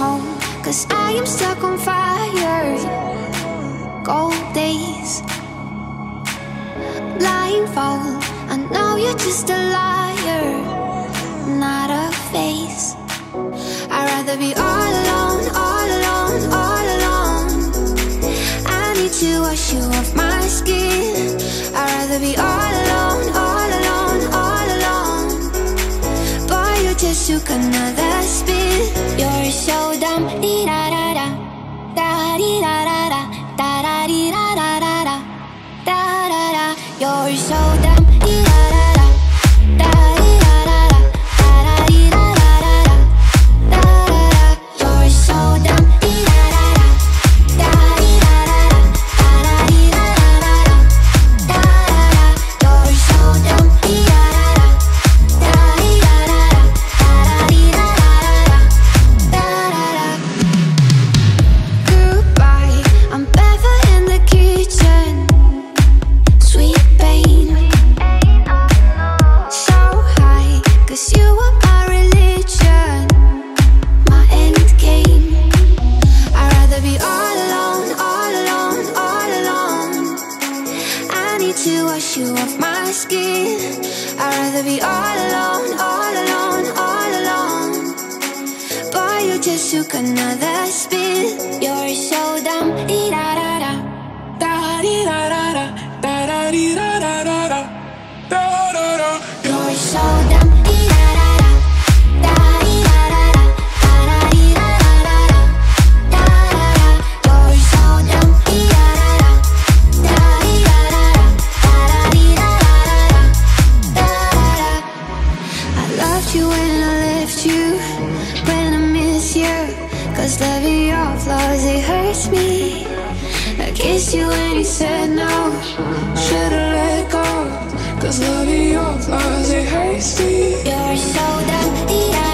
home, 'cause I am stuck on fire. Cold days, blindfold, I know you're just a liar, not a face. I'd rather be all alone, all alone, all alone. I need to wash you off my skin. I'd rather be all alone, all alone, all alone. Boy, you just took another spin. You're so dumb, dee-da-da-da, da-dee-da-da-da, da-da-dee-da-da-da-da, da-da-da. You're so dumb, dee-da-da-da, da-dee-da-da-da, da-da-dee-da-da-da-da, da-da-da. You're so dumb, dee-da-da-da, da-dee-da-da-da, da-da-dee-da-da-da-da, da-da-da. You're so dumb, dee-da-da-da, da-dee-da-da-da, da-da-dee-da-da-da-da, da-da-da. Goodbye, I'm barefoot in the kitchen. Sweet pain, so high, 'cause you were my religion, my end game. I'd rather be all alone, all alone, all alone. I need to wash you off my skin. I'd rather be all alone, all alone, all alone. Boy, you just took another spin. You're so dumb, dee-da-da-da, da-dee-da-da-da, da-da-dee-da-da-da-da, da-da-da. You're so dumb, dee-da-da-da, da-dee-da-da-da, da-da-dee-da-da-da-da, da-da-da. You're so dumb, dee-da-da-da, da-dee-da-da-da, da-da-dee-da-da-da-da, da-da-da. I loved you when I left you, when I miss you, 'cause loving your flaws, it hurts me. I kissed you when you said no, should've let go, 'cause loving your flaws, it hurts me. You're so dumb,